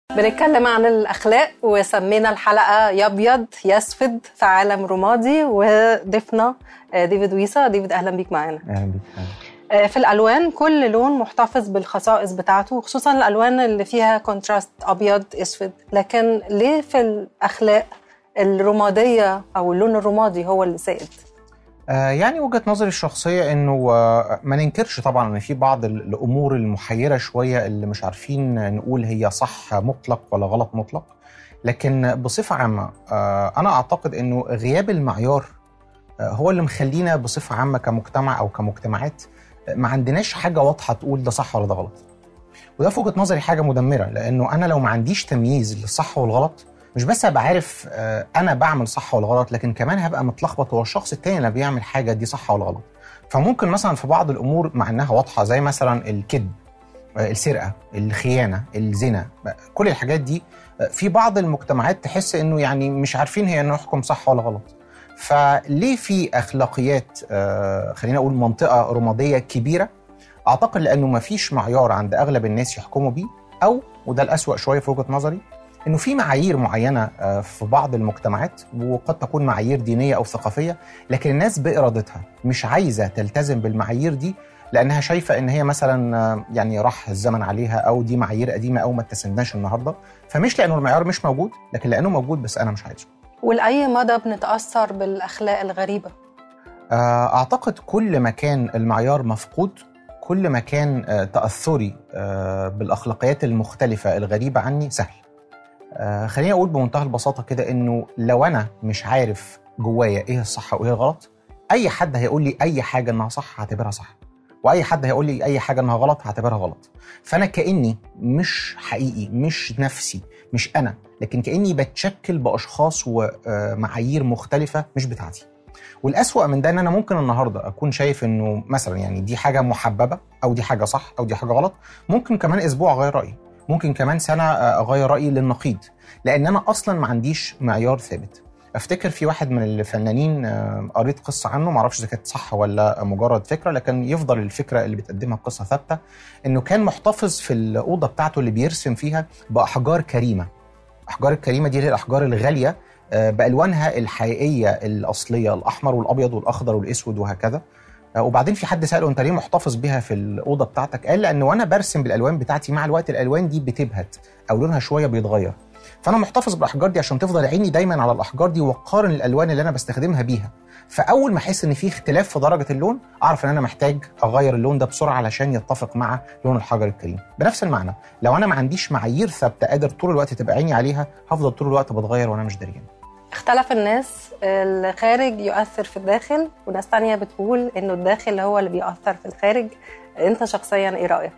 بنتكلم عن الأخلاق وسمينا الحلقة يا أبيض يا أسود في عالم رمادي، وضيفنا ديفيد ويسا. ديفيد أهلا بيك معانا. أهلا بيك. في الألوان كل لون محتفظ بالخصائص بتاعته، خصوصا الألوان اللي فيها كونتراست أبيض أسود، لكن ليه في الأخلاق الرمادية أو اللون الرمادي هو اللي سائد؟ يعني وجهة نظري الشخصية إنه ما ننكرش طبعا إن في بعض الأمور المحيرة شوية اللي مش عارفين نقول هي صح مطلق ولا غلط مطلق، لكن بصفة عامة أنا أعتقد إنه غياب المعيار هو اللي مخلينا بصفة عامة كمجتمع أو كمجتمعات ما عندناش حاجة واضحة تقول ده صح ولا ده غلط. وده في وجهة نظري حاجة مدمرة، لأنه أنا لو ما عنديش تمييز للصح والغلط مش بس هبقى عارف أنا بعمل صح ولا غلط، لكن كمان هبقى متلخبط هو الشخص التاني اللي بيعمل حاجة دي صح ولا غلط. فممكن مثلا في بعض الأمور مع أنها واضحة زي مثلا الكذب، السرقة، الخيانة، الزنا، كل الحاجات دي في بعض المجتمعات تحس إنه يعني مش عارفين هي نحكم صح ولا غلط. فليه في أخلاقيات خلينا أقول منطقة رمادية كبيرة؟ أعتقد لأنه ما فيش معيار عند أغلب الناس يحكموا بيه، أو وده الأسوأ شوية في وجهة نظري إنه في معايير معينة في بعض المجتمعات، وقد تكون معايير دينية أو ثقافية، لكن الناس بإرادتها مش عايزة تلتزم بالمعايير دي لأنها شايفة إن هي مثلا يعني راح الزمن عليها، أو دي معايير قديمة أو ما اتسندناش النهاردة. فمش لأنه المعيار مش موجود، لكن لأنه موجود بس أنا مش عايزه. ولأي مدى بنتأثر بالأخلاق الغريبة؟ أعتقد كل ما كان المعيار مفقود، كل ما كان تأثري بالأخلاقيات المختلفة الغريبة عني سهل. خليني أقول بمنتهى البساطة كده إنه لو أنا مش عارف جوايا إيه الصح وإيه الغلط، أي حد هيقول لي أي حاجة إنها صح هعتبرها صح، وأي حد هيقول لي أي حاجة إنها غلط هعتبرها غلط. فأنا كأني مش حقيقي، مش نفسي، مش أنا، لكن كأني بتشكل بأشخاص ومعايير مختلفة مش بتاعتي. والأسوأ من ده إن أنا ممكن النهاردة أكون شايف إنه مثلا يعني دي حاجة محببة، أو دي حاجة صح، أو دي حاجة غلط. ممكن كمان أسبوع أغير رأيي، ممكن كمان سنة أغير رأيي للنقيض، لأن أنا أصلا ما عنديش معيار ثابت. أفتكر في واحد من الفنانين قريت قصة عنه، معرفش إذا كانت صح ولا مجرد فكرة، لكن يفضل الفكرة اللي بتقدمها القصة ثابتة، إنه كان محتفظ في الأوضة بتاعته اللي بيرسم فيها بأحجار كريمة. الأحجار الكريمة دي هي الأحجار الغالية بألوانها الحقيقية الأصلية، الأحمر والأبيض والأخضر والأسود وهكذا. وبعدين في حد سأله أنت ليه محتفظ بها في الأوضة بتاعتك؟ قال لأنه وأنا برسم بالألوان بتاعتي مع الوقت الألوان دي بتبهت أو لونها شوية بيتغير، فأنا محتفظ بالأحجار دي عشان تفضل عيني دايما على الأحجار دي وقارن الألوان اللي أنا بستخدمها بيها. فأول ما أحس إن في اختلاف في درجة اللون أعرف إن أنا محتاج أغير اللون ده بسرعة علشان يتفق مع لون الحجر الكريم. بنفس المعنى لو أنا ما عنديش معايير ثابتة قادر طول الوقت تبقى عيني عليها، هفضل طول الوقت بتغير وأنا مش دريان. اختلف الناس، الخارج يؤثر في الداخل، وناس تانية بتقول إنه الداخل هو اللي بيؤثر في الخارج. أنت شخصيا إيه رأيك؟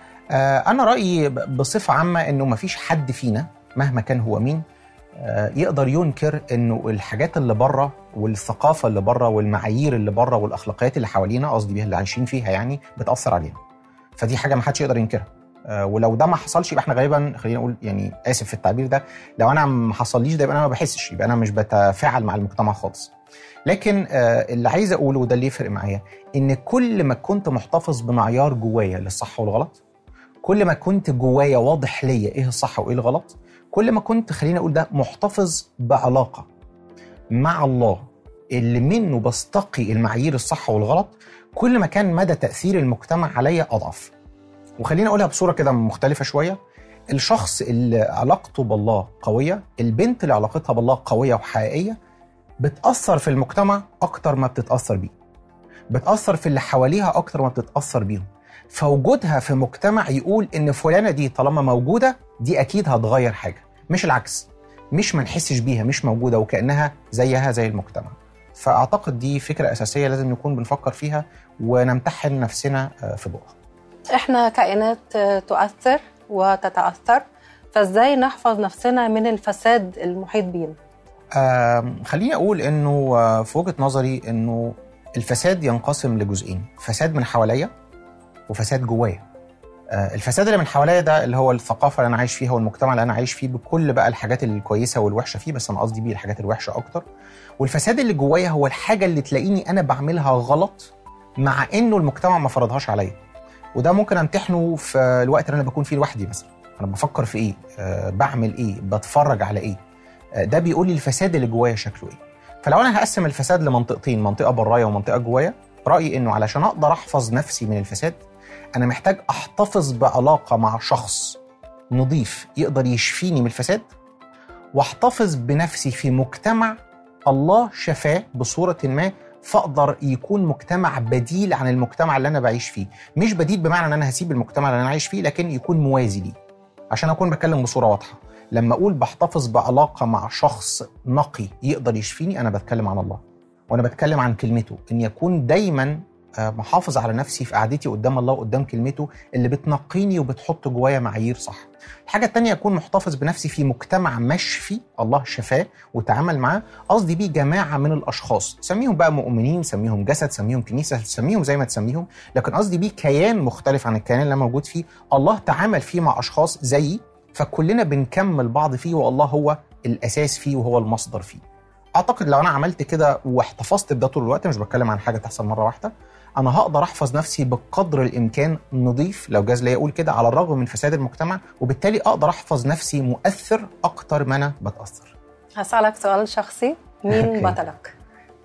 أنا رأيي بصفة عامة إنه مفيش حد فينا مهما كان هو مين يقدر ينكر إنه الحاجات اللي بره والثقافة اللي بره والمعايير اللي بره والأخلاقيات اللي حوالينا، قصدي بيها اللي عايشين فيها يعني، بتأثر علينا. فدي حاجة ما حدش يقدر ينكرها. ولو ده ما حصلش يبقى احنا غالبا، خلينا نقول يعني آسف في التعبير ده، لو انا ما حصليش ده يبقى انا ما بحسش، يبقى انا مش بتفاعل مع المجتمع خالص. لكن اللي عايز اقوله وده اللي يفرق معايا، ان كل ما كنت محتفظ بمعيار جوايا للصح والغلط، كل ما كنت جوايا واضح ليا ايه الصح وايه الغلط، كل ما كنت خلينا اقول ده محتفظ بعلاقة مع الله اللي منه بستقي المعايير الصح والغلط، كل ما كان مدى تأثير المجتمع عليا أضعف. وخلينا أقولها بصورة كده مختلفة شوية، الشخص اللي علاقته بالله قوية، البنت اللي علاقتها بالله قوية وحقيقية، بتأثر في المجتمع أكتر ما بتتأثر بيه، بتأثر في اللي حواليها أكتر ما بتتأثر بيهم. فوجودها في مجتمع يقول إن فلانة دي طالما موجودة دي أكيد هتغير حاجة، مش العكس، مش ما نحسش بيها مش موجودة وكأنها زيها زي المجتمع. فأعتقد دي فكرة أساسية لازم نكون بنفكر فيها ونمتحن نفسنا في ضوءها. إحنا كائنات تؤثر وتتأثر، فإزاي نحفظ نفسنا من الفساد المحيط بينا؟ خليني أقول إنه في وجهة نظري إنه الفساد ينقسم لجزئين، فساد من حواليا وفساد جوايا. الفساد اللي من حواليا ده اللي هو الثقافة اللي أنا عايش فيها والمجتمع اللي أنا عايش فيه بكل بقى الحاجات الكويسة والوحشة فيه، بس أنا قصدي بيه الحاجات الوحشة أكتر. والفساد اللي جوايا هو الحاجة اللي تلاقيني أنا بعملها غلط مع إنه المجتمع ما فرضهاش عليا، وده ممكن امتحنه في الوقت اللي انا بكون فيه لوحدي مثلا. انا بفكر في ايه، بعمل ايه، بتفرج على ايه. ده بيقول لي الفساد اللي جوايا شكله ايه. فلو انا هقسم الفساد لمنطقتين، منطقه برايا ومنطقه جوايا، رايي انه علشان اقدر احفظ نفسي من الفساد انا محتاج احتفظ بعلاقه مع شخص نظيف يقدر يشفيني من الفساد، واحتفظ بنفسي في مجتمع الله شفاه بصوره ما، فاقدر يكون مجتمع بديل عن المجتمع اللي انا بعيش فيه. مش بديل بمعنى ان انا هسيب المجتمع اللي انا عايش فيه، لكن يكون موازي ليه. عشان اكون بتكلم بصوره واضحه، لما اقول بحتفظ بعلاقه مع شخص نقي يقدر يشفيني، انا بتكلم عن الله، وانا بتكلم عن كلمته، ان يكون دايما محافظ على نفسي في قعدتي قدام الله وقدام كلمته اللي بتنقيني وبتحط جوايا معايير صح. الحاجه الثانيه، اكون محتفظ بنفسي في مجتمع مشفي الله شفاه وتعامل معاه. قصدي بيه جماعه من الاشخاص، سميهم بقى مؤمنين، سميهم جسد، سميهم كنيسه، سميهم زي ما تسميهم، لكن قصدي بيه كيان مختلف عن الكيان اللي موجود فيه. الله تعامل فيه مع اشخاص زيي، فكلنا بنكمل بعض فيه، والله هو الاساس فيه وهو المصدر فيه. اعتقد لو انا عملت كده واحتفظت بده طول الوقت، مش بتكلم عن حاجه تحصل مره واحده، انا هقدر احفظ نفسي بقدر الامكان نظيف، لو جاز لي اقول كده، على الرغم من فساد المجتمع، وبالتالي اقدر احفظ نفسي مؤثر اكتر ما انا بتاثر. هسألك سؤال شخصي، مين بطلك؟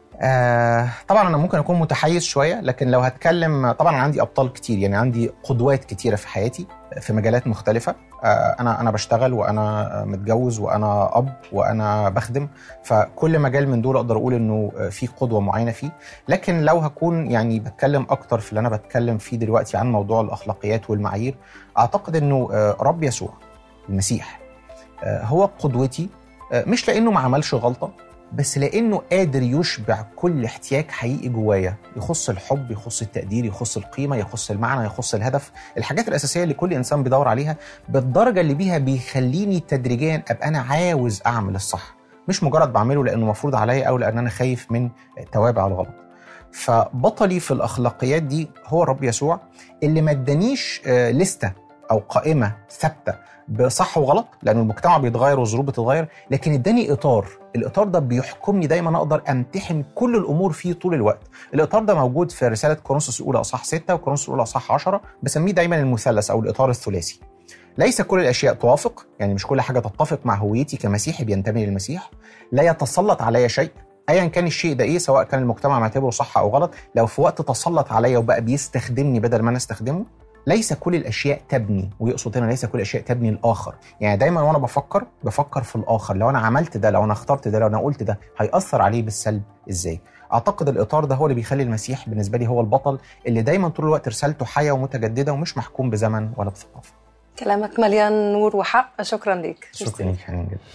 طبعا انا ممكن اكون متحيز شويه، لكن لو هتكلم طبعا عندي ابطال كتير، يعني عندي قدوات كتيره في حياتي في مجالات مختلفه. انا بشتغل وانا متجوز وانا اب وانا بخدم، فكل مجال من دول اقدر اقول انه في قدوه معينه فيه. لكن لو هكون يعني بتكلم اكتر في اللي انا بتكلم فيه دلوقتي عن موضوع الاخلاقيات والمعايير، اعتقد انه رب يسوع المسيح هو قدوتي، مش لانه ما عملش غلطه، بس لأنه قادر يشبع كل احتياج حقيقي جوايا، يخص الحب، يخص التقدير، يخص القيمة، يخص المعنى، يخص الهدف، الحاجات الأساسية اللي كل إنسان بيدور عليها، بالدرجة اللي بيها بيخليني تدريجيا أبقى أنا عاوز أعمل الصح، مش مجرد بعمله لأنه مفروض عليا أو لأن أنا خايف من توابع الغلط. فبطلي في الأخلاقيات دي هو الرب يسوع، اللي ما ادانيش لستة أو قائمة ثابتة بصح وغلط، لأنه المجتمع بيتغير والظروف بتتغير، لكن اداني إطار. الإطار ده بيحكمني دايما، أقدر أمتحن كل الأمور فيه طول الوقت. الإطار ده موجود في رسالة كورنثوس الأولى أصحاح 6 وكورنثوس الأولى أصحاح 10، بسميه دايما المثلث أو الإطار الثلاثي. ليس كل الأشياء توافق، يعني مش كل حاجة تتفق مع هويتي كمسيحي بينتمي للمسيح. لا يتسلط علي شيء ايا كان الشيء ده ايه، سواء كان المجتمع معتبره صح او غلط، لو في وقت تسلط عليا وبقى بيستخدمني بدل ما انا استخدمه. ليس كل الاشياء تبني، ويقصد هنا ليس كل الاشياء تبني الاخر. يعني دايما وانا بفكر في الاخر، لو انا عملت ده، لو انا اخترت ده، لو انا قلت ده، هيأثر عليه بالسلب ازاي. اعتقد الاطار ده هو اللي بيخلي المسيح بالنسبه لي هو البطل، اللي دايما طول الوقت رسالته حيه ومتجدده ومش محكوم بزمن ولا بثقافه. كلامك مليان نور وحق، شكرا ليك. شكرا ليك حنين جدا.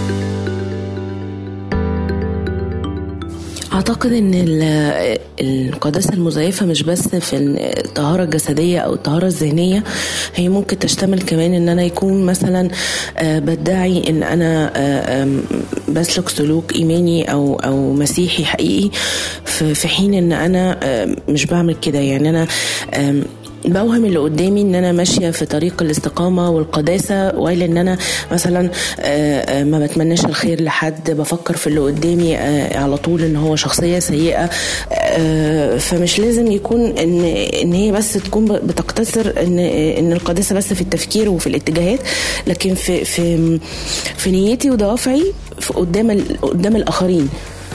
أعتقد أن القداسة المزيفة مش بس في الطهارة الجسدية أو الطهارة الذهنية، هي ممكن تشتمل كمان أن أنا يكون مثلا بدعي أن أنا بسلك سلوك إيماني أو مسيحي حقيقي، في حين أن أنا مش بعمل كده. يعني أنا بوهم اللي قدامي ان انا ماشيه في طريق الاستقامه والقداسه، وإلا ان انا مثلا ما بتمناش الخير لحد، بفكر في اللي قدامي على طول ان هو شخصيه سيئه. فمش لازم يكون ان هي بس تكون بتقتصر ان القداسه بس في التفكير وفي الاتجاهات، لكن في نيتي ودوافعي قدام الاخرين.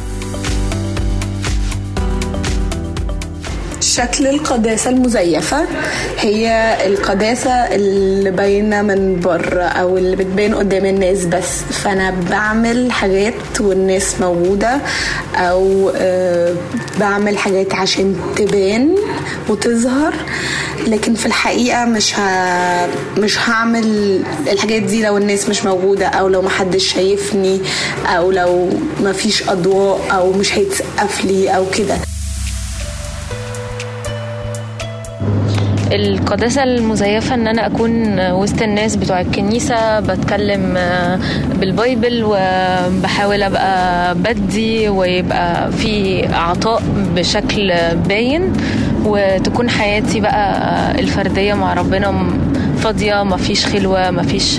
شكل القداسة المزيفة هي القداسة اللي باينة من بره أو اللي بتبين قدام الناس بس، فأنا بعمل حاجات والناس موجودة، أو بعمل حاجات عشان تبان وتظهر، لكن في الحقيقة مش هعمل الحاجات دي لو الناس مش موجودة، أو لو محدش شايفني، أو لو مفيش أضواء، أو مش هيتسقف لي أو كده. القداسة المزيفة ان انا اكون وسط الناس بتوع الكنيسة بتكلم بالبايبل وبحاول ابقى بدي ويبقى في عطاء بشكل باين، وتكون حياتي بقى الفردية مع ربنا فاضية، مفيش خلوة، مفيش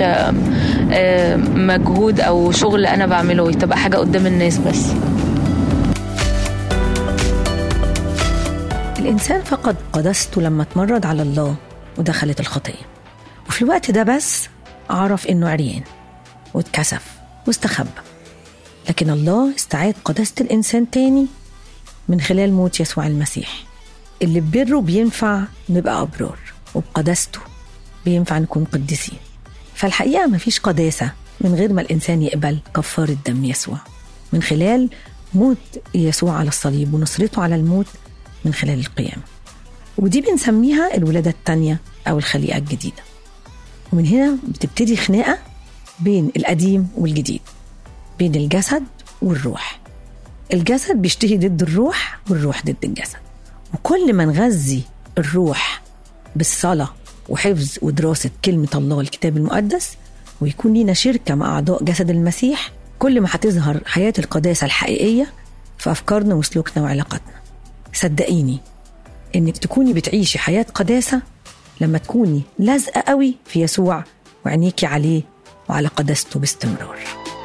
مجهود او شغل انا بعمله، تبقى حاجة قدام الناس بس. الإنسان فقد قداسته لما اتمرد على الله ودخلت الخطية، وفي الوقت ده بس عرف إنه عريان واتكسف واستخبى، لكن الله استعاد قداسة الإنسان تاني من خلال موت يسوع المسيح، اللي ببره بينفع نبقى أبرار، وبقداسته بينفع نكون قديسين. فالحقيقة مفيش قداسة من غير ما الإنسان يقبل كفارة دم يسوع من خلال موت يسوع على الصليب ونصرته على الموت من خلال القيامة. ودي بنسميها الولادة التانية أو الخليقة الجديدة. ومن هنا بتبتدي خناقة بين القديم والجديد، بين الجسد والروح. الجسد بيشتهي ضد الروح والروح ضد الجسد، وكل ما نغذي الروح بالصلاة وحفظ ودراسة كلمة الله والكتاب المقدس ويكون لينا شركة مع أعضاء جسد المسيح، كل ما هتظهر حياة القداسة الحقيقية في أفكارنا وسلوكنا وعلاقاتنا. صدقيني إنك تكوني بتعيشي حياة قداسة لما تكوني لازقة قوي في يسوع وعينيكي عليه وعلى قداسته باستمرار.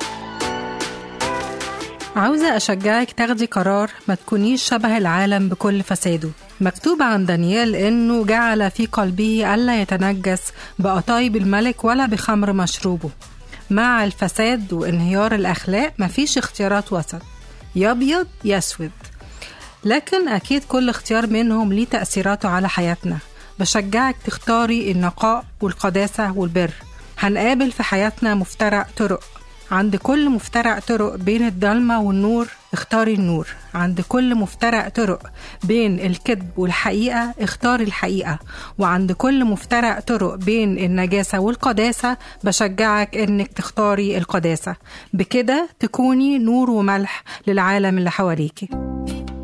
عاوزة أشجعك تاخدي قرار ما تكونيش شبه العالم بكل فساده. مكتوب عن دانيال إنه جعل في قلبه ألا يتنجس بقطايب الملك ولا بخمر مشروبه. مع الفساد وانهيار الأخلاق مفيش اختيارات وسط، يا أبيض يا أسود، لكن أكيد كل اختيار منهم ليه تأثيراته على حياتنا. بشجعك تختاري النقاء والقداسة والبر. هنقابل في حياتنا مفترق طرق، عند كل مفترق طرق بين الضلمة والنور اختاري النور. عند كل مفترق طرق بين الكذب والحقيقة اختاري الحقيقة. وعند كل مفترق طرق بين النجاسة والقداسة بشجعك انك تختاري القداسة. بكده تكوني نور وملح للعالم اللي حواليكي.